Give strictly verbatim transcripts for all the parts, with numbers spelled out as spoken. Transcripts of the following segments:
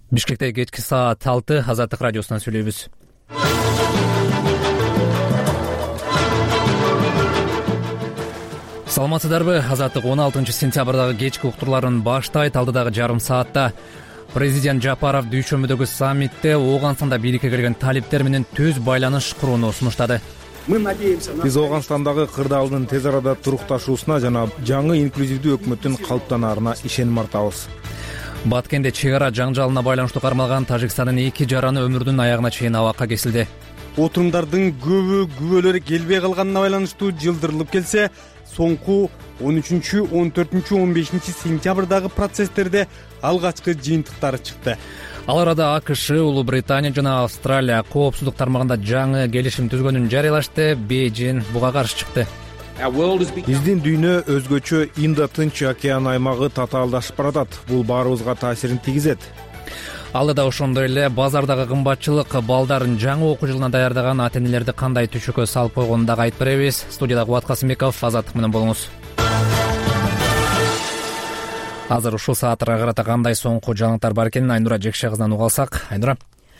Бишкекте кечки саат алты Азаттык радиосунан сүйлөйбүз. Саламатсыздарбы? Азаттык он алтынчы сентябрдагы кечки уктурларын баштайт. Алдыдагы жарым саатта президент Жапаров дүйшөмбүдөгү саммитте Ооганстанда бийликке келген талиптер менен түз байланыш курууну сунуштады. Биз Ооганстандагы кырдаалдын тез арада турукташуусуна жана жаңы инклюзивдүү өкмөттүн калыптанаарына ишеним артабыз. Баткенде чек ара жаңжалына байланыштуу кармалган Тажикстандын эки жараны өмүрүнүн аягына чейин абакка кесилди. Отурумдардын көбү күбөлөрү келбей калганына байланыштуу жылдырылып келсе, соңку он үчүнчү, он төртүнчү, он бешинчи сентябрдагы процесстерде алгачкы жыйынтыктары чыкты. Ал арада АКШ, Улуу Британия жана Австралия коопсуздук тармагында жаңы келишим түзгөнүн жарыялашты. Бейжин буга каршы чыкты. Биздин дүйнө өзгөчө Индо-Тынч океан аймагы татаалдашып баратат. Бул баарыбызга таасирин тийгизет. Алдыда ошондой эле базардагы кымбатчылык балдарын жаңы окуу жылына даярдаган ата-энелерди кандай түшүккө салып койгонун дагы айтып беребиз. Студияда Кубат Касымбеков, Азаттык менен болуңуз. Азыр ушул сааттарга карата кандай соңку жаңылыктар бар экенин Айнура Жекше кызынан уга алсак. Айнура.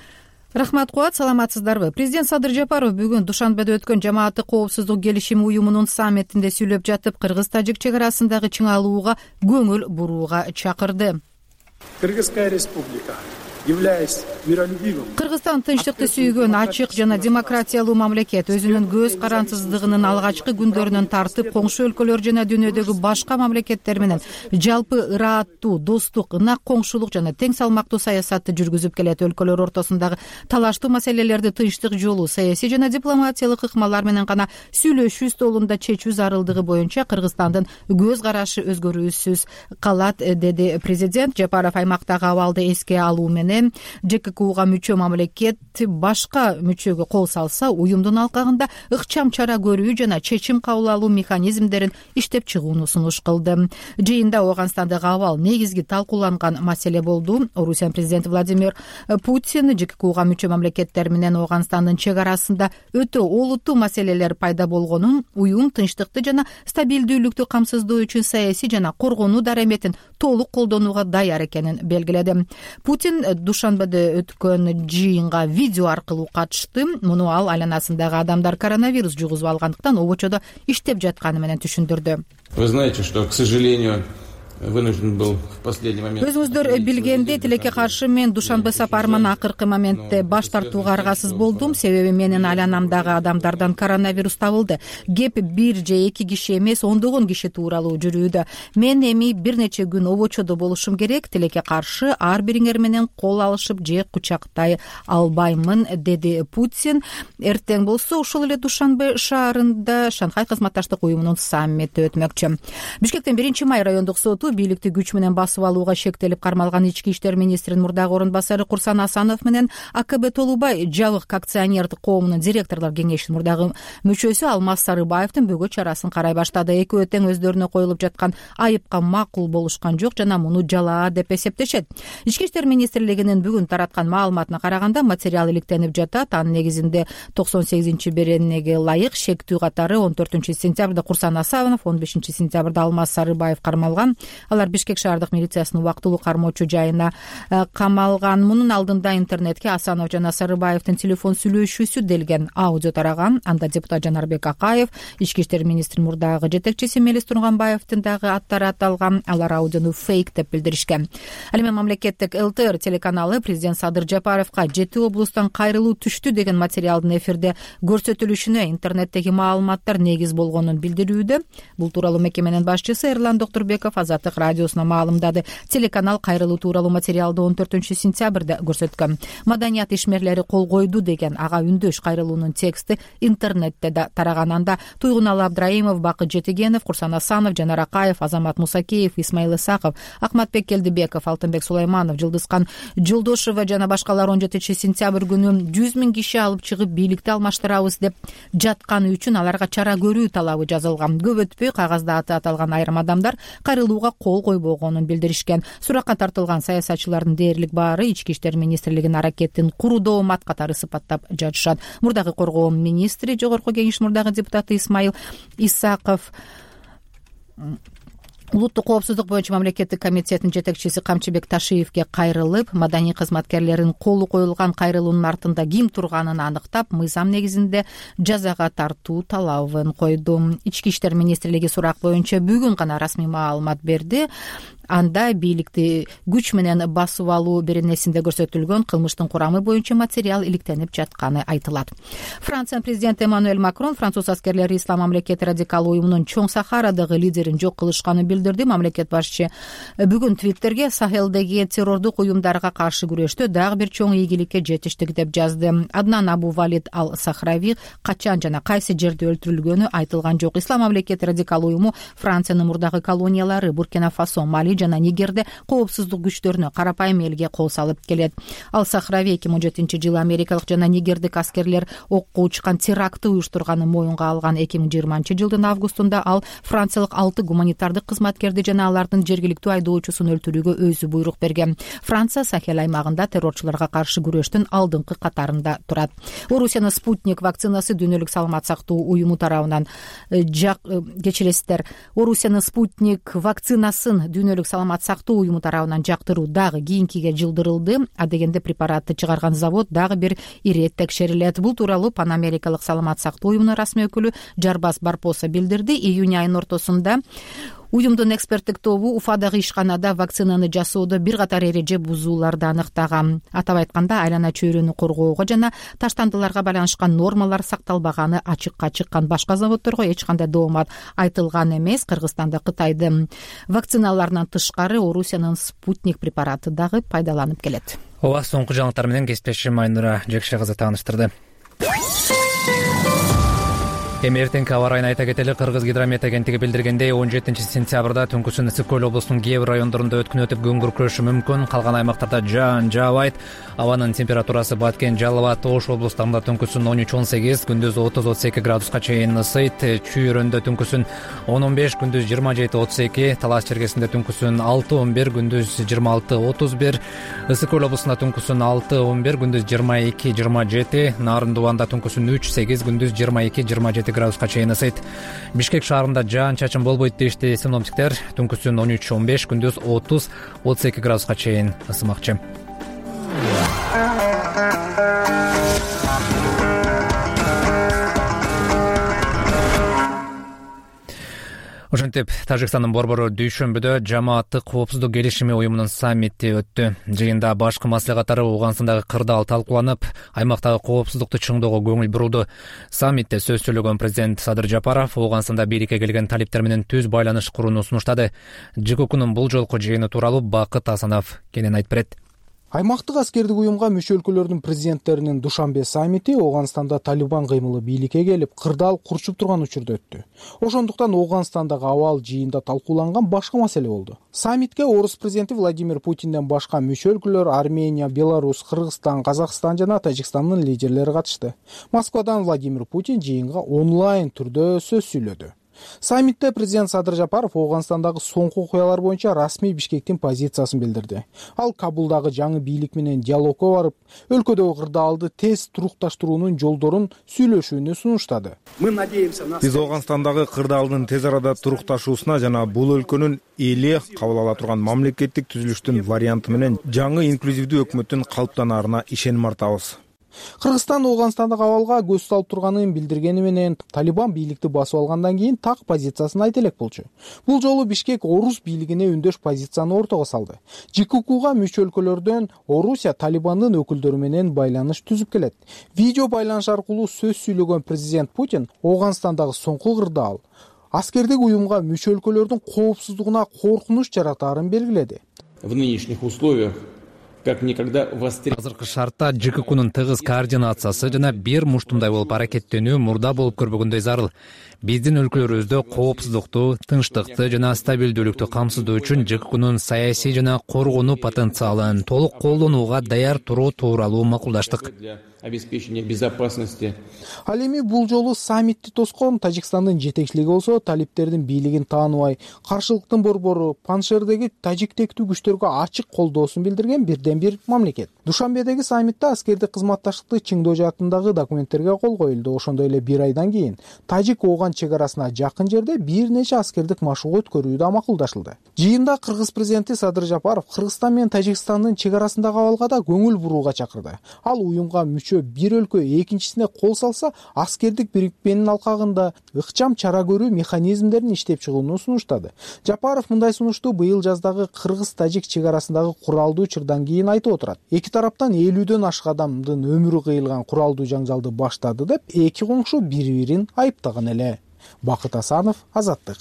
Рахмат, Кубат, саламатсыздарбы? Президент Садыр Жапаров бүгүн Душанбеде өткөн жамааттык коопсуздук келишими уюмунун саммитинде сүйлөп жатып, кыргыз-тажик чек арасындагы чыңалууга көңүл бурууга чакырды. Кыргызская республика, являясь миролюбивым. Кыргызстан тынчтыкты сүйгөн, ачык жана демократиялуу мамлекет. Өзүнүн көз карансыздыгынын алгачкы күндөрүнөн тартып, коңшу өлкөлөр жана дүйнөдөгү башка мамлекеттер менен жалпы ырааттуу, достук, ынак коңшулук жана тең салмактуу саясатты жүргүзүп келет. Өлкөлөр ортосундагы талаштуу маселелерди тынчтык жолу, саясий жана дипломатиялык ыкмалар менен гана сүйлөшүү столунда чечүү зарылдыгы боюнча Кыргызстандын көз карашы өзгөрүүсүз калат, деди президент. Жапаров аймактагы абалды эске алуу менен ЖККУга мүчө мамлекет башка мүчөгө кол салса, уюмдун алкагында ыкчам чара көрүү жана чечим кабыл алуу механизмдерин иштеп чыгууну сунуш кылды. Жыйында Ооганстандагы абал негизги талкууланган маселе болду. Орусия президенти Владимир Путин ЖККУга мүчө мамлекеттер менен Ооганстандын чек арасында өтө олуттуу маселелер пайда болгонун, уюм тынчтыкты жана стабилдүүлүктү камсыздоо үчүн саясий жана коргонуу дараметин толук колдонууга даяр экенин белгиледи. Путин Душанбеде өткөн жыйынга видео аркылуу катышты. Муну ал айланасындагы адамдар коронавирус жугузуп алгандыктан обочодо иштеп жатканы менен түшүндүрдү. Вы знаете, что, к сожалению, вынужден был в последний момент. Өзүңүздөр билгендей, тилекке каршы мен Душанбе сапарыман акыркы моментте баш тартууга аргасыз болдум. Себеби менин айланамдагы адамдардан коронавирус табылды. Кеп бир же эки киши эмес, ондогон киши тууралуу жүрүүдө. Мен эми бир нече күн обочодо болушум керек. Тилекке каршы ар бириңер менен кол алышып же кучактай албаймын, деди Путин. Эртең болсо ушул эле Душанбе шаарында Шанхай кызматташтык уюмунун саммити өтмөкчү. Бишкектен биринчи май райондук соту бийликти күч менен басып алууга шектелип кармалган ички иштер министринин мурдагы орун басары Курсан Асанов менен АКБ Толубай жабык акционердик коомунун директорлор кеңешинин мурдагы мүчөсү Алмаз Сарыбаевдин бөгөт чарасын карай баштады. Экөө тең өздөрүнө коюлуп жаткан айыпка макул болушкан жок жана муну жалаа деп эсептешет. Ички иштер министрлигинин бүгүн тараткан маалыматына караганда материал иликтенип жатат. Анын негизинде токсон сегизинчи беренеге ылайык шектүү катары он төртүнчү сентябрда Курсан Асанов, он бешинчи сентябрда Алмаз Сарыбаев кармалган. Алар Бишкек шаардык милициясынын убактылуу кармоочу жайына камалган. Мунун алдында интернетке Асанов жана Сарыбаевдин телефон сүйлөшүүсү делген аудио тараган. Анда депутат Жанарбек Акаев, ички иштер министринин мурдагы жетекчиси Мелис Турганбаевдин дагы аттары аталган. Алар аудиону фейк деп билдиришкен. Ал эми мамлекеттик ЛТР телеканалы президент Садыр Жапаровго жети облустан кайрылуу түштү деген материалдын эфирде көрсөтүлүшүнө интернеттеги маалыматтар негиз болгонун билдирүүдө. Бул тууралуу мекеменин башчысы Эрлан Доктурбеков Азаттык радиосуна маалымдады. Телеканал кайрылуу тууралуу материалды он төртүнчү сентябрда көрсөткөн. Маданият ишмерлери кол койду деген ага үндөш кайрылуунун тексти интернетте да тараган. Анда Туйгуналы Абдраимов, Бакыт Жетигенов, Курсан Асанов, Жанар Акаев, Азамат Мусакеев, Исмаил Исаков, Акматбек Келдибеков, Алтынбек Сулайманов, Жылдызкан Жолдошова жана башкалар он жетинчи сентябрь күнү жүз миң киши алып чыгып бийликти алмаштырабыз деп жатканы үчүн аларга чара көрүү талабы жазылган. Көп өтпөй кагазда аты аталган айрым адамдар кайрылууга кол койбогонун билдиришкен. Суракка тартылган саясатчылардын дээрлик баары ички иштер министрлигинин аракетин куру доомат катары сыпаттап жатышат. Мурдагы коргоо министри, жогорку кеңештин мурдагы депутаты Исмаил Исаков улуттук коопсуздук боюнча мамлекеттик комитеттин жетекчиси Камчыбек Ташиевге кайрылып, маданий кызматкерлердин колу коюлган кайрылуунун артында ким турганын аныктап, мыйзам негизинде жазага тартуу талабын койду. Ички иштер министрлиги сурак боюнча бүгүн гана расмий маалымат берди. Анда бийликти күч менен басып алуу беренесинде көрсөтүлгөн кылмыштын курамы боюнча материал иликтенип жатканы айтылат. Франциянын президенти Эммануэль Макрон француз аскерлери Ислам мамлекети радикал уюмунун Чоң Сахарадагы лидерин жок кылышканын билдирди. Мамлекет башчы бүгүн Твиттерге Сахелдеги террордук уюмдарга каршы күрөштө дагы бир чоң ийгиликке жетиштик деп жазды. Аднан Абу Валид Ал-Сахрави качан жана кайсы жерде өлтүрүлгөнү айтылган жок. Ислам мамлекети радикал уюму Франциянын мурдагы колониялары Буркина Фасо, Мали жана Нигерде коопсуздук күчтөрүнө карапайым элге кол салып келет. Ал-Сахрави эки миң он жетинчи жылы америкалык жана нигердик аскерлер окко учкан терактты уюштурганын моюнга алган. эки миң жыйырманчы жылдын августунда ал франциялык алты гуманитардык кызматкерди жана алардын жергиликтүү айдоочусун өлтүрүүгө өзү буйрук берген. Франция Сахел аймагында террорчуларга каршы күрөштүн алдыңкы катарында турат. Орусиянын Спутник вакцинасы дүйнөлүк саламат сактоо уюму тарабынан кечиресиздер. Орусиянын Спутник вакцинасын дүйнөлүк саламат сактоо уюму тарабынан жактыруу дагы кийинкиге жылдырылды. А дегенде препаратты чыгарган завод дагы бир ирет текшерилет. Бул тууралуу Пан Америкалык саламат сактоо уюмунун расмий өкүлү Жарбас Барпоса билдирди. Июнь айынын ортосунда уюмдун эксперттик тобу Уфадагы ишканада вакцинаны жасоодо бир катар эреже бузууларды аныктаган. Атап айтканда, айлана чөйрөнү коргоого жана таштандыларга байланышкан нормалар сакталбаганы ачыкка чыккан. Башка заводдорго эч кандай доомат айтылган эмес. Кыргызстанда Кытайдын вакциналарынан тышкары Орусиянын Спутник препараты дагы пайдаланып келет. Ооба, соңку жаңылыктар менен кесиптешим Айнура Жекше кызы тааныштырды. Эми эртеңки аба ырайын айта кетели. Кыргыз гидромет агенттиги билдиргендей, он жетинчи сентябрда түнкүсүн ысык көл облусунун кээ бир райондорунда өткүн өтүп күн күркүрөшү мүмкүн. Калган аймактарда жаан жаабайт. Абанын температурасы Баткен, Жалал абад, Ош облустарында түнкүсүн он үч он сегиз, күндүз отуз отуз эки градуска чейин ысыйт. Чүйрөндө түнкүсүн он он беш, күндүз жыйырма жети отуз эки, Талас чергесинде түнкүсүн алты он бир, күндүз жыйырма алты отуз бир, ысык көл облусунда түнкүсүн алты он бир, күндүз жыйырма эки жыйырма жети, Нарын Дубанда түнкүсүн үч сегиз, күндүз жыйырма эки жыйырма жети градуска чейин ысыйт. Бишкек шаарында жаан чачын болбойт дешти синоптиктер. Түнкүсүн он үч он беш, күндүз отуз отуз эки градуска чейин ысымакчы. Ошентип, Тажикстандын борбору дүйшөмбүдө жамааттык коопсуздук келишими уюмунун саммити өттү. Жыйында башкы маслихаттары Ооганстандагы кырдаал талкууланып, аймактагы коопсуздукту чыңдоого көңүл бурулду. Саммитте сөз сүйлөгөн президент Садыр Жапаров Ооганстанда бийликке келген талиптер менен түз байланыш курууну сунуштады. ЖКУнун бул жолку жыйыны тууралуу Бакыт Асанов кенен айтып берет. Аймактык аскердик уюмга мүчө өлкөлөрдүн президенттеринин Душанбе саммити Ооганстанда Талибан кыймылы бийликке келип, кырдаал курчуп турган учурда өттү. Ошондуктан Ооганстандагы абал жыйында талкууланган башка маселе болду. Саммитке орус президенти Владимир Путинден башка мүчө өлкөлөр Армения, Беларусь, Кыргызстан, Казакстан жана Тажикстандын лидерлери катышты. Москвадан Владимир Путин жыйынга онлайн түрдө сөз сүйлөдү. Саммитте президент Садыр Жапаров Ооганстандагы соңку окуялар боюнча расмий Бишкектин позициясын билдирди. Ал Кабулдагы жаңы бийлик менен диалогко барып, өлкөдөгү кырдаалды тез турукташтыруунун жолдорун сүйлөшүүнү сунуштады. Биз Ооганстандагы кырдаалдын тез арада турукташуусуна жана бул өлкөнүн эли кабыл ала турган мамлекеттик түзүлүштүн варианты менен жаңы инклюзивдүү өкмөттүн калыптанаарына ишеним артабыз. Кыргызстан Ооганстандагы абалга көз салып турганын билдиргени менен Талибан бийликти басып алгандан кийин так позициясын айта элек болчу. Бул жолу Бишкек орус бийлигине үндөш позицияны ортого салды. ЖКУга мүчө өлкөлөрдөн Орусия Талибандын өкүлдөрү менен байланыш түзүп келет. Видео байланыш аркылуу сөз сүйлөгөн президент Путин Ооганстандагы соңку кырдаал аскердик уюмга мүчө өлкөлөрдүн коопсуздугуна коркунуч жаратаарын белгиледи. В нынешних условиях как никогда востребован. Азыркы шартта ЖКУнун тыгыз координациясы жана бир муштумдай болуп аракеттенүү мурда болуп көрбөгөндөй зарыл. Биздин өлкөлөрүбүздө коопсуздукту, тынчтыкты жана стабилдүүлүктү камсыздоо үчүн ЖКУнун саясий жана коргонуу потенциалын толук колдонууга даяр туруу тууралуу макулдаштык. Для обеспечения безопасности. Ал эми бул жолу саммитти тоскон Тажикстандын жетекчилиги болсо талиптердин бийлигин тааныбай, каршылыктын борбору Паншердеги тажиктектүү күчтөргө ачык колдоосун билдирген бирден бир мамлекет. Душанбедеги саммитте аскердик кызматташтыкты чыңдоо жаатындагы документтерге кол коюлду. Ошондой эле бир айдан кийин Тажик-Ооган чек арасына жакын жерде бир нече аскердик машыгуу өткөрүү да макулдашылды. Жыйында Кыргыз президенти Садыр Жапаров Кыргызстан менен Тажикстандын чек арасындагы абалга да көңүл бурууга чакырды. Ал уюмга мүчө бир өлкө экинчисине кол салса, аскердик бирикменин алкагында ыкчам чара көрүү механизмдерин иштеп чыгууну сунуштады. Жапаров мындай сунушту быйыл жаздагы Кыргыз-Тажик чек арасындагы куралдуу учурдан кийин айтып отурат. Эки тараптан элүүдөн ашык адамдын өмүрү кыйылган куралдуу жаңжалды баштады деп эки коңшу бири-бирин айыптаган эле. Бакыт Асанов, Азаттык.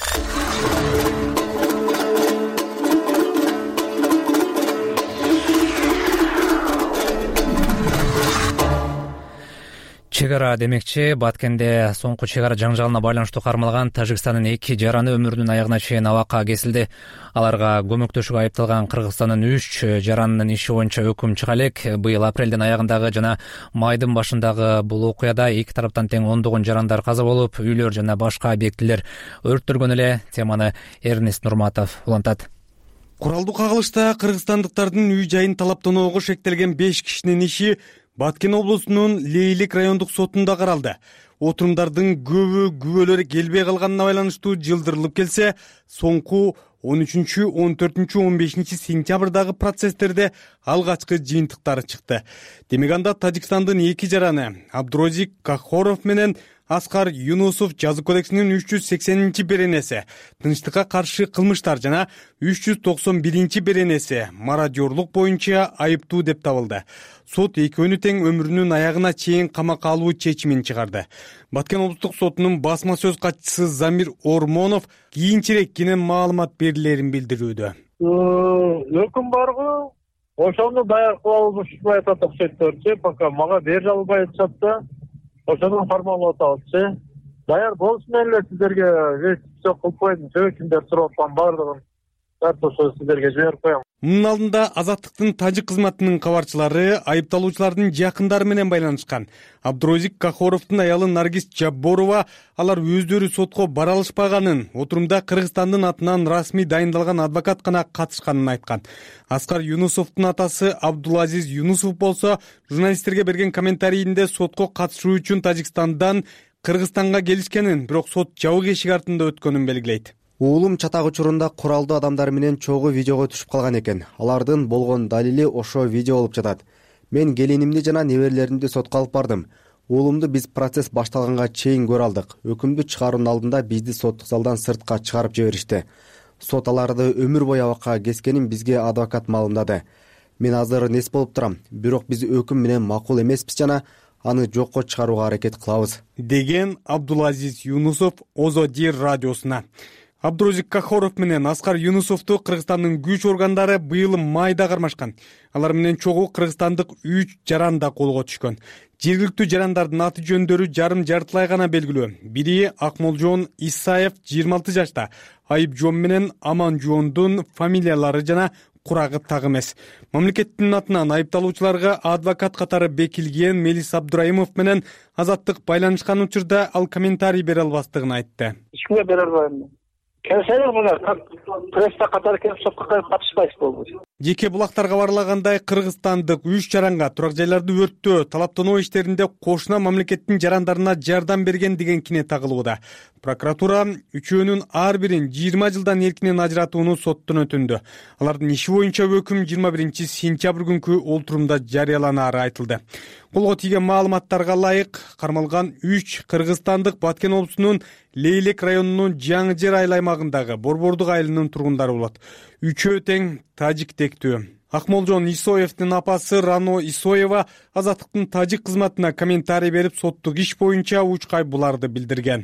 Чек ара демекчи, Баткенде соңку чек ара жаңжалына байланыштуу кармалган Тажикстандын эки жараны өмүрүнүн аягына чейин абакка кесилди. Аларга көмөктөшүүгө айыпталган Кыргызстандын үч жаранынын иши боюнча өкүм чыга элек. Быйыл апрелдин аягындагы жана майдын башындагы бул окуяда эки тараптан тең ондогон жарандар каза болуп, үйлөр жана башка объектилер өрттөлгөн эле. Теманы Эрнест Нурматов улантат. Куралдуу кагылышта кыргызстандыктардын үй жайын талаптоноого шектелген беш кишинин иши Баткен облусунун Лейлик райондук сотунда каралды. Отурумдардын көбү күбөлөр келбей калганына байланыштуу жылдырылып келсе, соңку он үчүнчү, он төртүнчү, он бешинчи сентябрдагы процесстерде алгачкы жыйынтыктары чыкты. Демек анда Тажикстандын эки жараны Абдурозик Кахоров менен Аскар Юнусов жаза кодексинин үч жүз сексенинчи беренеси тынчтыкка каршы кылмыштар жана үч жүз токсон биринчи беренеси мародёрлук боюнча айыптуу деп табылды. Сот экөөнү тең өмүрүнүн аягына чейин камакка алуу чечимин чыгарды. Баткен облустук сотунун басма сөз катчысы Замир Ормонов кийинчерээк кенен маалымат берилерин билдирүүдө. Өкүм баргы, ошону даяр кылабыз ушундай атат окшойт, пока мага бер жалбай атышат. Ошону формалдап атабыз. Даяр болсун эле сиздерге все кылып коюм, кимдер сурап аткан баардыгын ошо сиздерге жиберип коем. Мунун алдында Азаттыктын тажик кызматынын кабарчылары айыпталуучулардын жакындары менен байланышкан. Абдурозик Кахоровдун аялы Наргиз Жабборова алар өздөрү сотко бара алышпаганын, отурумда Кыргызстандын атынан расмий дайындалган адвокат гана катышканын айткан. Аскар Юнусовдун атасы Абдулазиз Юнусов болсо журналисттерге берген комментарийинде сотко катышуу үчүн Тажикстандан Кыргызстанга келишкенин, бирок сот жабык эшик артында өткөнүн белгилейт. Уулум чатак учурунда куралдуу адамдар менен чогуу видеого түшүп калган экен. Алардын болгон далили ошо видео болуп жатат. Мен келинимди жана неберелеримди сотко алып бардым. Уулумду биз процесс башталганга чейин көрө алдык. Өкүмдү чыгаруунун алдында бизди соттук залдан сыртка чыгарып жиберишти. Сот аларды өмүр бою абакка кескенин бизге адвокат маалымдады. Мен азыр нес болуп турам, бирок биз өкүм менен макул эмеспиз жана аны жокко чыгарууга аракет кылабыз, деген Абдулазиз Юнусов Озодир радиосуна. Абдурозик Кахоров менен Аскар Юнусовду Кыргызстандын күч органдары быйыл майда кармашкан. Алар менен чогуу кыргызстандык үч жаран да колго түшкөн. Жергиликтүү жарандардын аты жөндөрү жарым жартылай гана белгилүү. Бири Акмолжон Исаев жыйырма алты жашта, Айыпжон менен Аманжондун фамилиялары жана курагы так эмес. Мамлекеттин атынан айыпталуучуларга адвокат катары бекилген Мелис Абдурайымов менен Азаттык байланышкан учурда ал комментарий бере албастыгын айтты. Ишкимге бере албайм. Келсеңер мына пресста катары келип сотко катышпайсыз болду. Жеке булактарга барлагандай Кыргызстандык үч жаранга турак жайларды өрттөө, талаптануу иштеринде кошуна мамлекеттин жарандарына жардам берген деген кине тагылууда. Прокуратура үчөөнүн ар бирин жыйырма жылдан эркинен ажыратууну соттон өтүндү. Алардын иши боюнча өкүм жыйырма биринчи сентябрь күнкү олтурумда жарыяланары айтылды. Колго тийген маалыматтарга ылайык кармалган үч кыргызстандык Баткен облусунун Лейлик районунун Жаңы Жер айыл аймагындагы Борбордук айылынын тургундары болот. Үчөө тең тажиктектүү. Акмолжон Исоевдин апасы Рано Исоева Азаттыктын тажик кызматына комментарий берип, соттук иш боюнча учкай буларды билдирген.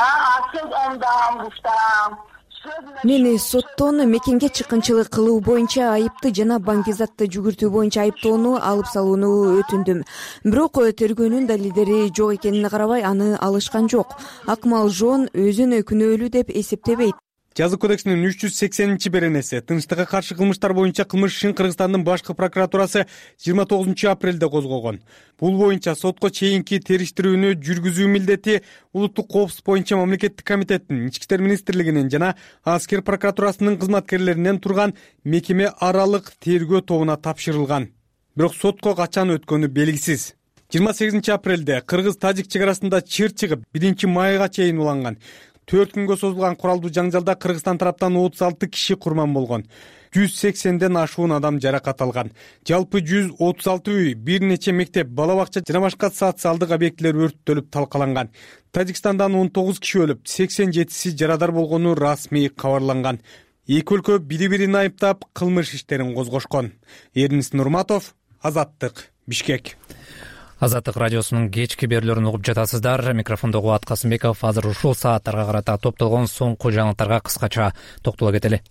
Мени соттон мекенге чыккынчылык кылуу боюнча айыпты жана баңгизатты жүгүртүү боюнча айыптоону алып салууну өтүндүм. Бирок тергөөнүн далилдери жок экенине карабай аны алышкан жок. Акмалжон өзүн күнөөлүү деп эсептебейт. Жаза кодексинин үч жүз сексенинчи беренеси тынчтыкка каршы кылмыштар боюнча кылмыш ишин Кыргызстандын башкы прокуратурасы жыйырма тогузунчу апрелде козгогон. Бул боюнча сотко чейинки териштирүүнү жүргүзүү милдети улуттук коопсуздук боюнча мамлекеттик комитеттин, ички иштер министрлигинин жана аскер прокуратурасынын кызматкерлеринен турган мекеме аралык тергөө тобуна тапшырылган. Бирок сотко качан өткөнү белгисиз. жыйырма сегизинчи апрелде кыргыз-тажик чек арасында чыр чыгып, биринчи майга чейин уланган. төрт күнгө созулган куралдуу жаңжалда Кыргызстан тараптан отуз алты киши курман болгон. жүз сексенден ашуун адам жаракат алган. Жалпы жүз отуз алты үй, бир нече мектеп, бала бакча жана башка социалдык объектилер өрттөлүп талкаланган. Тажикстандан он тогуз киши өлүп, сексен жетиси жарадар болгону расмий кабарланган. Эки өлкө бири-бирин айыптап кылмыш иштерин козгошкон. Эрнис Нурматов, Азаттык, Бишкек. Азаттык радиосунун кечки берүүлөрүн угуп жатасыздар. Микрофондо Кубат Касымбеков. Азыр ушул сааттарга карата топтолгон соңку жаңылыктарга кыскача токтоло кетели.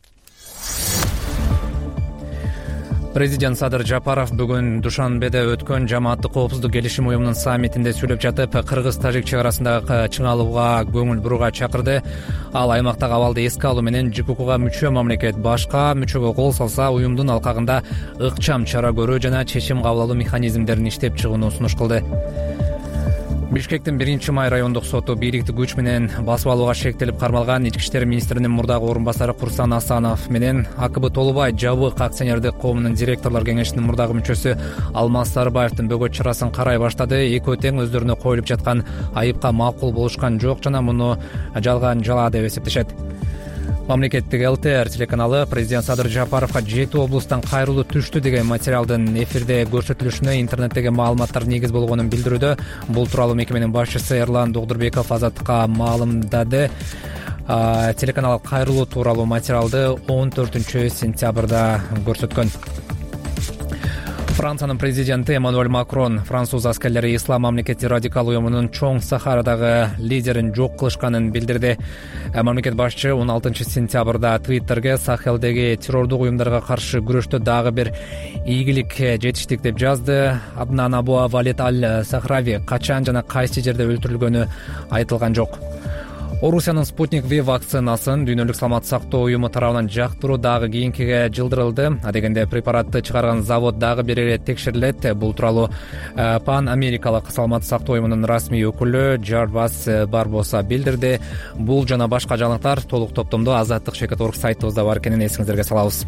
Президент Садыр Жапаров бүгүн Душанбеде өткөн жамааттык коопсуздук келишим уюмунун саммитинде сүйлөп жатып, кыргыз-тажик чек арасындагы чыңалууга көңүл бурууга чакырды. Ал аймактагы абалды эске алуу менен ЖККга мүчө мамлекет башка мүчөгө кол салса, уюмдун алкагында ыкчам чара көрүү жана чечим кабыл алуу механизмдерин иштеп чыгууну сунуш кылды. Бишкектин биринчи май райондук соту бийликти күч менен басып алууга шектелип кармалган ички иштер министринин мурдагы орун басары Курсан Асанов менен АКБ Толубай жабык акционердик коомунун директорлор кеңешинин мурдагы мүчөсү Алмаз Сарыбаевдин бөгөт чарасын карай баштады. Экөө тең өздөрүнө коюлуп жаткан айыпка макул болушкан жок жана муну жалган жала деп эсептешет. Мамлекеттик ЛТР телеканалы президент Садыр Жапаровга жети облустан кайрылуу түштү деген материалдын эфирде көрсөтүлүшүнө интернеттеги маалыматтар негиз болгонун билдирүүдө. Бул тууралуу мекеменин башчысы Эрлан Догдурбеков Азаттыкка маалымдады. Телеканал кайрылуу тууралуу материалды он төртүнчү сентябрда көрсөткөн. Франциянын президенти Эммануэль Макрон француз аскерлери Ислам мамлекети радикал уюмунун чоң Сахарадагы лидерин жок кылышканын билдирди. Мамлекет башчы он алтынчы сентябрда Твиттерге Сахелдеги террордук уюмдарга каршы күрөштө дагы бир ийгилик жетиштик деп жазды. Аднан Абу Валид Аль-Сахрави качан жана кайсы жерде өлтүрүлгөнү айтылган жок. Орусиянын Спутник V вакцинасын дүйнөлүк саламаттык сактоо уюму тарабынан жактыруу дагы кийинкиге жылдырылды. Адегенде препаратты чыгарган завод дагы бир ирет текшерилет. Бул тууралуу Пан Америкалык саламаттык сактоо уюмунун расмий өкүлү Джарвас Барбоса билдирди. Бул жана башка жаңылыктар толук топтомдо азаттык чекит точка орг сайтыбызда бар экенин эсиңиздерге салабыз.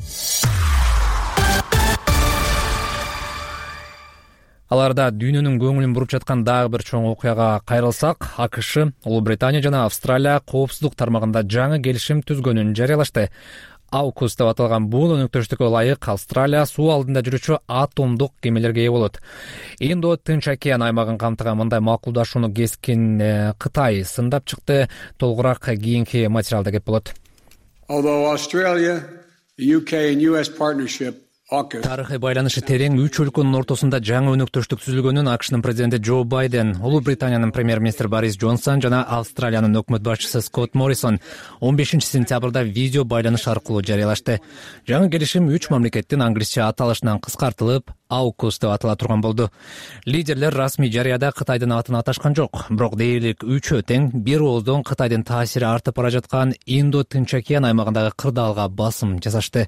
Аларда дүйнөнүн көңүлүн буруп жаткан дагы бир чоң окуяга кайрылсак, АКШ, Улуу Британия жана Австралия коопсуздук тармагында жаңы келишим түзгөнүн жарыялашты. Аукус деп аталган бул өнөктөштүккө ылайык Австралия суу алдында жүрүүчү атомдук кемелерге ээ болот. Индо Тынч океан аймагын камтыган мындай макулдашууну кескин Кытай сындап чыкты. Толугураак кийинки материалда кеп болот. Although Australia, the U K and U S partnership Тарыхый байланышы терең үч өлкөнүн ортосунда жаңы өнөктөштүк түзүлгөнүн АКШнын президенти Джо Байден, Улуу Британиянын премьер-министри Борис Джонсон жана Австралиянын өкмөт башчысы Скотт Моррисон он бешинчи сентябрда видео байланыш аркылуу жарыялашты. Жаңы келишим үч мамлекеттин англисче аталышынан кыскартылып Аукус деп атала турган болду. Лидерлер расмий жарыяда Кытайдын атын аташкан жок, бирок дээрлик үчөө тең бир ооздон Кытайдын таасири артып бара жаткан Индо Тынч океан аймагындагы кырдаалга басым жасашты.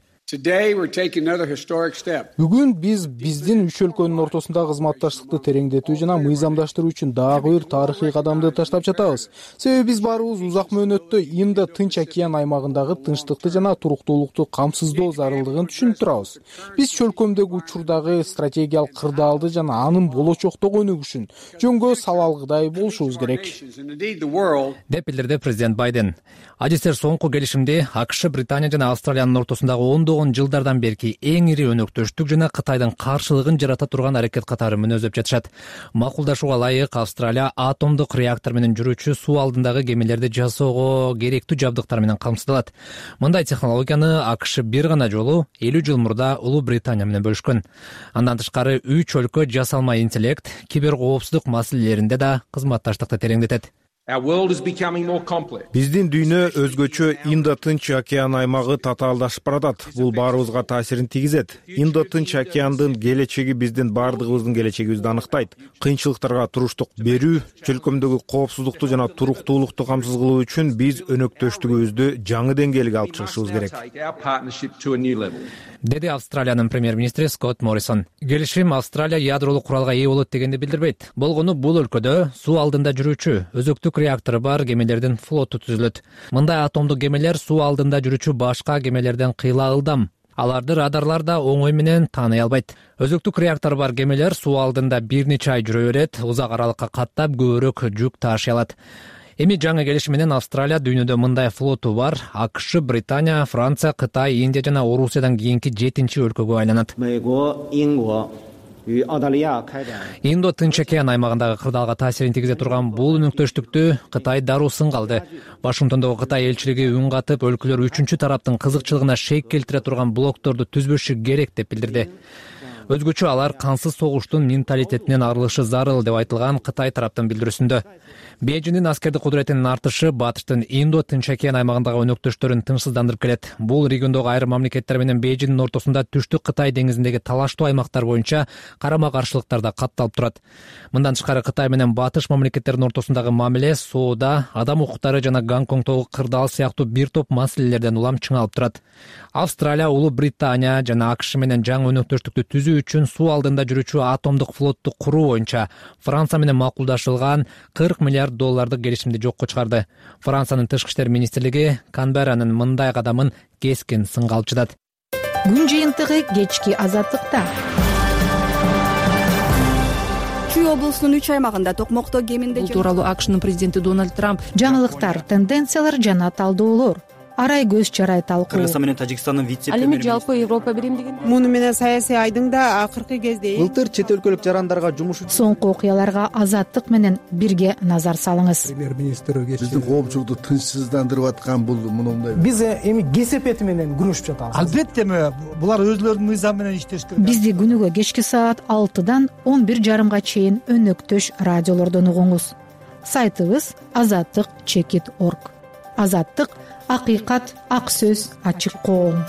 Бүгүн биз биздин үч өлкөнүн ортосундагы кызматташтыкты тереңдетүү жана мыйзамдаштыруу үчүн дагы бир тарыхый кадамды таштап жатабыз. Себеби биз баарыбыз узак мөөнөттө Индо Тынч океан аймагындагы тынчтыкты жана туруктуулукту камсыздоо зарылдыгын түшүнүп турабыз. Биз чөлкөмдөгү учурдагы стратегиялык кырдаалды жана анын болочоктогу өнүгүшүн жөнгө сала алгыдай болушубуз керек. Деп билдирди президент Байден. Адистер соңку келишимде АКШ, Британия жана Австралиянын ортосундагы ондогон жылдардан берки эң ири өнөктөштүк жана Кытайдын каршылыгын жарата турган аракет катары мүнөздөп жатышат. Макулдашууга ылайык Австралия атомдук реактор менен жүрүүчү суу алдындагы кемелерди жасоого керектүү жабдыктар менен камсыздалат. Мындай технологияны АКШ бир гана жолу элүү жыл мурда Улуу Британия менен бөлүшкөн. Андан тышкары үч өлкө жасалма интеллект, кибер коопсуздук маселелеринде да кызматташтыкты тереңдетет. Биздин дүйнө өзгөчө Индо-Тынч океан аймагы татаалдашып баратат. Бул баарыбызга таасирин тийгизет. Индо-Тынч океандын келечеги биздин баардыгыбыздын келечегибизди аныктайт. Кыйынчылыктарга туруштук берүү, чөлкөмдөгү коопсуздукту жана туруктуулукту камсыз кылуу үчүн биз өнөктөштүгүбүздү жаңы деңгээлге алып чыгышыбыз керек, деди Австралиянын премьер-министри Скотт Моррисон. Келишим Австралия ядролук куралга ээ болот дегенди билдирбейт. Болгону бул өлкөдө суу алдында жүрүүчү өзөктүк реактору бар кемелердин флоту түзүлөт. Мындай атомдук кемелер суу алдында жүрүүчү башка кемелерден кыйла ылдам. Аларды радарлар да оңой менен тааный албайт. Өзөктүк реактору бар кемелер суу алдында бир нече ай жүрө берет, узак аралыкка каттап көбүрөөк жүк ташый алат. Эми жаңы келишим менен Австралия дүйнөдө мындай флоту бар АКШ, Британия, Франция, Кытай, Индия жана Орусиядан кийинки жетинчи өлкөгө айланат. Индо-Тынч океан аймагындагы кырдаалга таасирин тийгизе турган бул өнөктөштүктү Кытай дароо сынга алды. Вашингтондогу Кытай элчилиги үн катып, өлкөлөр үчүнчү тараптын кызыкчылыгына шек келтире турган блокторду түзбөшү керек деп билдирди. Өзгөчө алар кансыз согуштун менталитетинен арылышы зарыл деп айтылган Кытай тараптын билдирүүсүндө. Бейжиңдин аскердик кудуретинин артышы батыштын Индо-Тынч океан аймагындагы өнөктөштөрүн тынчсыздандырып келет. Бул региондогу айрым мамлекеттер менен Бейжиңдин ортосунда түштүк Кытай деңизиндеги талаштуу аймактар боюнча карама-каршылыктар да катталып турат. Мындан тышкары Кытай менен батыш мамлекеттердин ортосундагы мамиле соода, адам укуктары жана Гонконгдогу кырдаал сыяктуу бир топ маселелерден улам чыңалып турат. Австралия, Улуу Британия жана АКШ менен жаңы өнөктөштүктү түзүү үчүн суу алдында жүрүүчү атомдук флотту куруу боюнча Франция менен макулдашылган кырк миллиард доллардык келишимди жокко чыгарды. Франциянын тышкы иштер министрлиги Канберранын мындай кадамын кескин сынга алып жатат. Күн жыйынтыгы кечки азаттыкта. Чүй облусунун үч аймагында токмокто кеминде бул тууралуу АКШнын президенти Дональд Трамп жаңылыктар, тенденциялар жана талдоолор арай көз чарай талкуу. Кыргызстан менен Тажикстандын вице-премьери. Ал эми жалпы Европа биримдигин. Муну менен саясий айдың да акыркы кезде былтыр чет өлкөлүк жарандарга жумуш соңку окуяларга азаттык менен бирге назар салыңыз. Премьер-министр биздин коопчулукту тынчсыздандырып аткан бул мындай. Биз эми кесепети менен күрөшүп жатабыз. Албетте булар өзлөрүнүн мыйзамы менен иштеш керек. Бизди күнүгө кечки саат алтыдан он бир жарымга чейин өнөктөш радиолордон угуңуз. Сайтыбыз азаттык чекит орг. Азаттык акыйкат, ак сөз, ачык коом.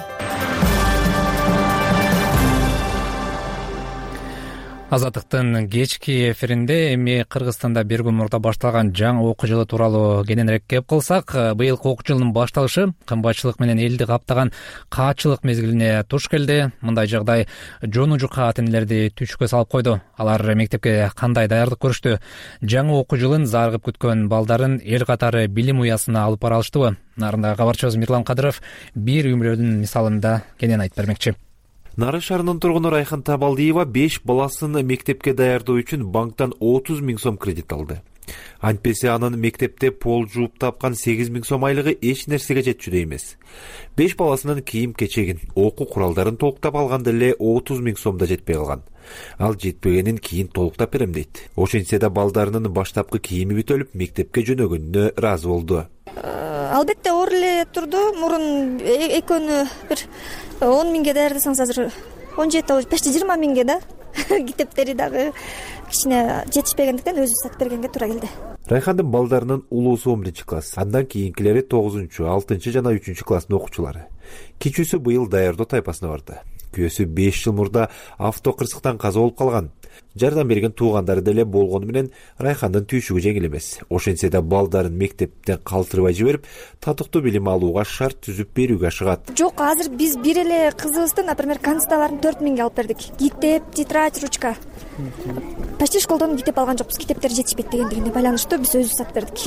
Азаттыктын кечки эфиринде эми Кыргызстанда бир күн мурда башталган жаңы окуу жылы тууралуу кененирээк кеп калсак, быйылкы окуу жылдын башталышы кымбатчылык менен элди каптаган каачылык мезгилине туш келди. Мындай жагдай жону жука ата-энелерди түйшүккө салып койду. Алар мектепке кандай даярдык көрүштү? Жаңы окуу жылын зарыгып күткөн балдарын эл катары билим уясына алып бара алыштыбы? Нарында кабарчыбыз Мирлан Кадыров бир үй бүлөнүн мисалында кенен айтып бермекчи. Нары шаарынын тургуну Райхан Табалдиева беш баласын мектепке даярдоо үчүн банктан отуз миң сом кредит алды. Антпесе анын мектепте пол жууп тапкан сегиз миң сом айлыгы эч нерсеге жетчүдөй эмес. беш баласынын кийим-кечегин, окуу куралдарын толуктап алганда эле отуз миң сом да жетпей калган. Ал жетпегенин кийин толуктап берем дейт. Ошентсе да балдарынын баштапкы кийими бүтөлүп, мектепке жөнөгөнүнө ыраазы болду. Албетте оор эле турду. Мурун экөөнү бир он миңге даярдасаңыз азыр он жети почти жыйырма миңге да. Китептери дагы кичине жетишпегендиктен өзү сатып бергенге туура келди. Райхандын балдарынын улуусу он биринчи класс, андан кийинкилери тогузунчу, алтынчы жана үчүнчү класстын окуучулары. Кичүүсү быйыл даярдоо тайпасына барды. Күйөөсү беш жыл мурда автокырсыктан каза болуп калган. Жардам берген туугандары деле болгону менен Райхандын түйшүгү жеңил эмес. Ошентсе да балдарын мектептен калтырбай жиберип, татыктуу билим алууга шарт түзүп берүүгө ашыгат. Жок, азыр биз бир эле кызыбызды, например, консталарын төрт миңге алып бердик. Китеп, тетрадь, ручка. Почти школдон китеп алган жокпуз. Китептери жетишпейт дегендигине байланыштуу биз өзүбүз сатып бердик.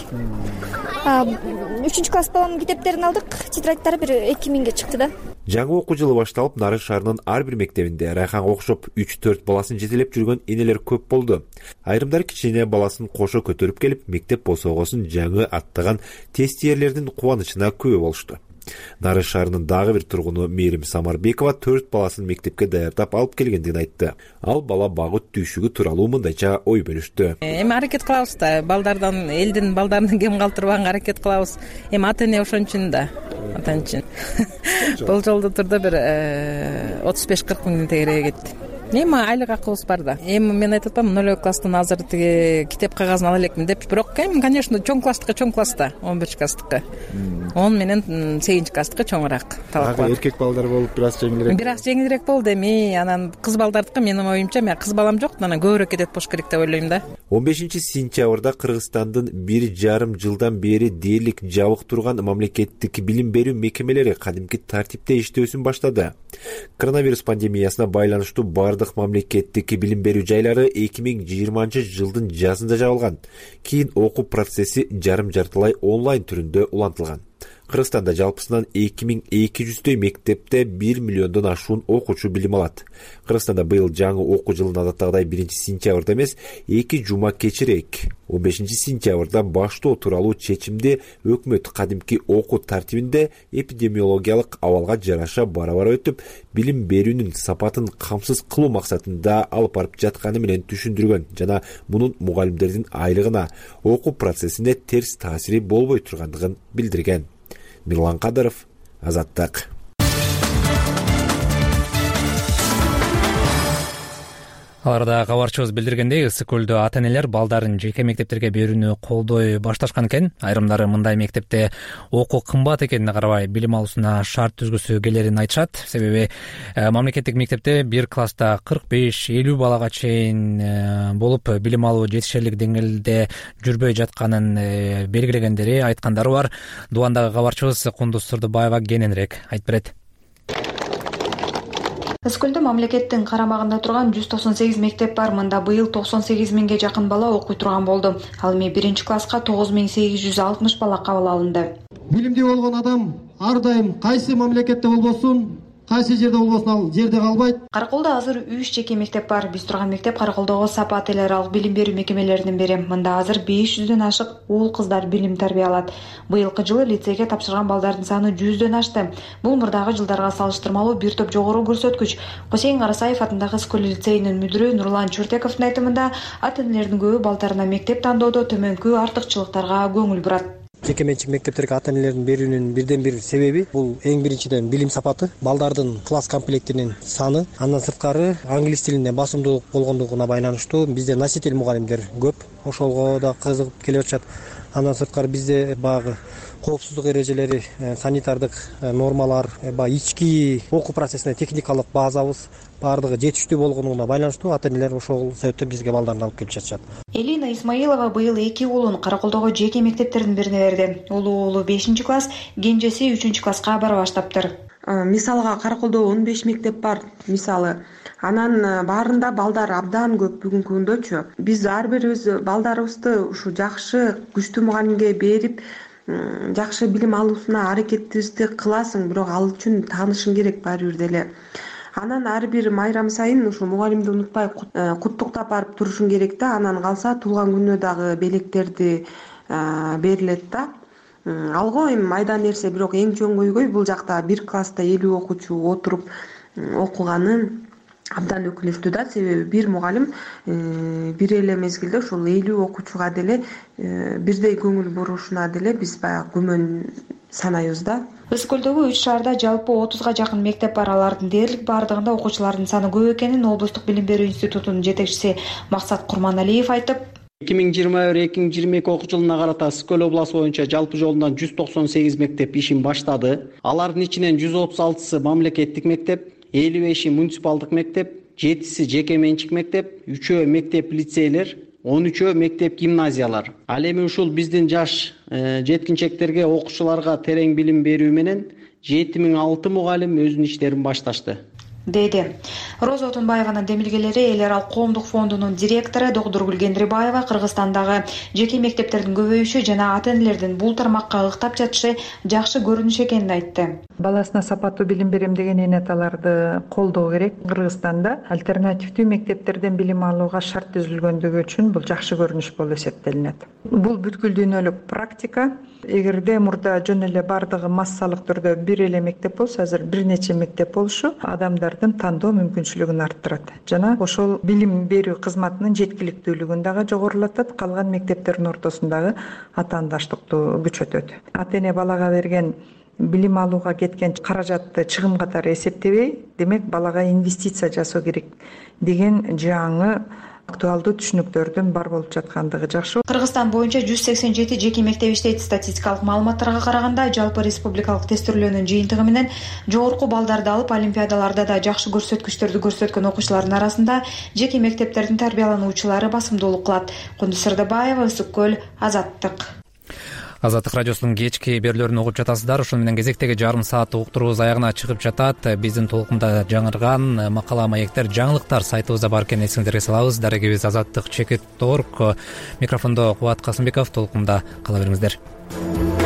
үчүнчү класс баламдын китептерин алдык. Тетрадьтары бир эки миңге чыкты да. Жаңы окуу жылы башталып, Нары шаарынын ар бир мектебинде Райханга окшоп үч төрт баласын жетелеп жүргөн энелер көп болду. Айрымдары кичине баласын кошо көтөрүп келип, мектеп босогосун жаңы аттаган тестиерлердин кубанычына күбө болушту. Нары шаарынын дагы бир тургуну Мээрим Самарбекова төрт баласын мектепке даярдап алып келгендигин айтты. Ал бала багыт түйшүгү тууралуу мындайча ой бөлүштү. Эми аракет кылабыз да, балдардан, элдин балдарын кем калтырбаганга аракет кылабыз. Эми ата-эне ошон үчүн да. Ата-эне үчүн. Бул жолду турда бир отуз беш кырк миңден тегерээге кетти. эми айлык акыбыз бар да. Эми мен айтып атпаймынбы ноль класстын азыр тиги китеп кагазын ала элекмин деп. Бирок эми конечно чоң класстыкы чоң класста, он биринчи класстыкы. он менен сегизинчи класстыкы чоңураак талап бар. Эркек балдар болуп бир аз жеңилирээк. Бир аз жеңилирээк болду. Эми анан кыз балдардыкы менин оюмча, мен кыз балам жок, анан көбүрөөк кетет болуш керек деп ойлойм да. он бешинчи сентябрда Кыргызстандын бир жарым жылдан бери дээрлик жабык турган мамлекеттик билим берүү мекемелери кадимки тартипте иштөөсүн баштады. Коронавирус пандемиясына байланыштуу бардык мамлекеттик билим берүү жайлары эки миң жыйырманчы жылдын жазында жабылган. Кийин окуу процесси жарым жартылай онлайн түрүндө улантылган. Кыргызстанда жалпысынан эки миң эки жүздөй мектепте бир миллиондон ашуун окуучу билим алат. Кыргызстанда быйыл жаңы окуу жылын адаттагыдай биринчи сентябрда эмес, эки жума кечирээк он бешинчи сентябрда баштоо тууралуу чечимди өкмөт кадимки окуу тартибинде эпидемиологиялык абалга жараша бара-бара өтүп, билим берүүнүн сапатын камсыз кылуу максатында алып барып жатканы менен түшүндүргөн жана мунун мугалимдердин айлыгына, окуу процессине терс таасири болбой тургандыгын билдирген. Мирлан Кадыров, Азаттык. Аларда кабарчыбыз билдиргендей, ысык көлдө ата-энелер балдарын жеке мектептерге берүүнү колдой башташкан экен. Айрымдары мындай мектепте окуу кымбат экенине карабай билим алуусуна шарт түзгүсү келерин айтышат. Себеби мамлекеттик мектепте бир класста кырк беш элүү балага чейин болуп, билим алуу жетишерлик деңгээлде жүрбөй жатканын белгилегендери айткандары бар. Дубандагы кабарчыбыз Кундуз Сырдыбаева кененирээк айтып берет. Ысык көлдө мамлекеттин карамагында турган жүз токсон сегиз мектеп бар. Мында быйыл токсон сегиз миңге жакын бала окуй турган болду. Ал эми биринчи класска тогуз миң сегиз жүз алтымыш бала кабыл алынды. Билимдүү болгон адам ар дайым кайсы мамлекетте болбосун, кайсы жерде болбосун ал жерде калбайт. Караколдо азыр үч жеке мектеп бар. Биз турган мектеп Караколдогу Сапа ателералык билим берүү мекемелеринин бири. Мында азыр беш жүздөн ашык уул кыздар билим тарбия алат. Быйылкы жылы лицейге тапшырган балдардын саны жүздөн ашты. Бул мурдагы жылдарга салыштырмалуу бир топ жогору көрсөткүч. Косейин Карасаев атындагы Ысык көл лицейинин мүдүрү Нурлан Чуртековдун айтымында, ата-энелердин көбү балдарына мектеп тандоодо төмөнкү артыкчылыктарга көңүл бурат. Жеке менчик мектептерге ата-энелердин берүүнүн бирден бир себеби бул эң биринчиден билим сапаты, балдардын класс комплектинин саны, андан сырткары англис тилине басымдуулук болгондугуна байланыштуу бизде носитель мугалимдер көп, ошого да кызыгып келип атышат. Андан сырткары бизде багы коопсуздук эрежелери, санитардык нормалар, баягы ички окуу процессине техникалык базабыз баардыгы жетиштүү болгондугуна байланыштуу ата-энелер ошол себептен бизге балдарын алып келип жатышат. Элина Исмаилова быйыл эки уулун Караколдогу жеке мектептердин бирине берди. Улуу уулу бешинчи класс, кенжеси үчүнчү класска бара баштаптыр. Мисалга Караколдо он беш мектеп бар, мисалы. Анан баарында балдар абдан көп бүгүнкү күндөчү. Биз ар бирибиз балдарыбызды ушу жакшы, күчтүү мугалимге берип, жакшы билим алуусуна аракетибизди кыласың, бирок ал үчүн таанышың керек баары бир деле. Анан ар бир майрам сайын ушу мугалимди унутпай куттуктап барып турушуң керек да. Анан калса туулган күнүнө дагы белектерди берилет да. Алго эми майда нерсе, бирок эң чоң көйгөй бул жакта бир класста элүү окуучу отуруп окуганы абдан өкүнүчтүү да. Себеби бир мугалим бир эле мезгилде ушул элүү окуучуга деле бирдей көңүл бурушуна деле биз баягы күмөн санайбыз да. Ысык көлдөгү үч шаарда жалпы отузга жакын мектеп бар. Алардын дээрлик баардыгында окуучулардын саны көп экенин облустук билим берүү институтунун жетекчиси Максат Курманалиев айтып, эки миң жыйырма бир эки миң жыйырма эки окуу жылына карата Ысык көл областы боюнча жалпы жолунан жүз токсон сегиз мектеп ишин баштады. Алардын ичинен жүз отуз алтысы мамлекеттик мектеп, элүү беши муниципалдык мектеп, жетиси жеке менчик мектеп, үчөө мектеп лицейлер, он үчөө мектеп гимназиялар. Ал эми ушул биздин жаш жеткинчектерге, окуучуларга терең билим берүү менен жети миң алты мугалим өзүнүн иштерин башташты, деди. Роза Отунбаеванын демилгелери Эл арал коомдук фондунун директору доктор Гүлгендирбаева Кыргызстандагы жеке мектептердин көбөйүшү жана ата-энелердин бул тармакка ыктап жатышы жакшы көрүнүш экенин айтты. Баласына сапаттуу билим берем деген эне аталарды колдоо керек. Кыргызстанда альтернативдүү мектептерден билим алууга шарт түзүлгөндүгү үчүн бул жакшы көрүнүш болуп эсептелинет. Бул бүткүл дүйнөлүк практика. Эгерде мурда жөн эле бардыгы массалык түрдө бир эле мектеп болсо, азыр бир нече мектеп болушу адамдардын тандоо мүмкүнчүлүгүн арттырат жана ошол билим берүү кызматынын жеткиликтүүлүгүн дагы жогорулатат. Калган мектептердин ортосундагы атаандаштыкты күчөтөт. Ата-эне балага берген билим алууга кеткен каражатты чыгым катары эсептебей, демек балага инвестиция жасоо керек деген жаңы актуалдуу түшүнүктөрдүн бар болуп жаткандыгы жакшы. Кыргызстан боюнча жүз сексен жети жеке мектеп иштейт. Статистикалык маалыматтарга караганда, жалпы республикалык тестирлөөнүн жыйынтыгы менен жогорку балдарды алып, олимпиадаларда да жакшы көрсөткүчтөрдү көрсөткөн окуучулардын арасында жеке мектептердин тарбиялануучулары басымдуулук кылат. Кундуз Сырдыбаева, Ысык көл, Азаттык. Азаттык радиосунун кечки берүүлөрүн угуп жатасыздар. Ошону менен кезектеги жарым сааттык уктуруубуз аягына чыгып жатат. Биздин толкунда жаңырган макала маектер, жаңылыктар сайтыбызда бар экенин эсиңиздерге салабыз. Дарегибиз Азаттык Чекит Торг. Микрофондо Кубат Касымбеков. Толкунда кала бериңиздер.